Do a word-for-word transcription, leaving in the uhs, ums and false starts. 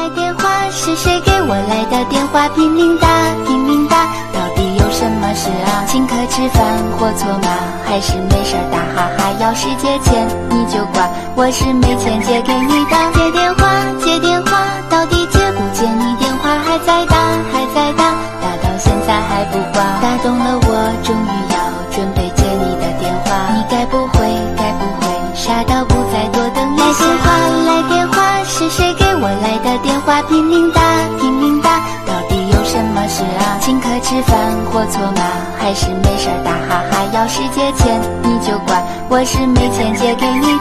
来电话，是谁给我来的电话？拼命打，拼命打，到底有什么事啊？请客吃饭或错吗？还是没事打哈哈？要是借钱你就挂，我是没钱借给你的。接电话，接电话，到底接不接？你电话还在打，还在打，打到现在还不挂。打动了我，终于要准备接你的电话。你该不会，该不会傻到不再多等一下？来电话，来电话，是谁给我来的电话？拼命打，拼命打，到底有什么事啊？请客吃饭或错吗？还是没事打哈哈？要是借钱你就挂，我是没钱借给你的。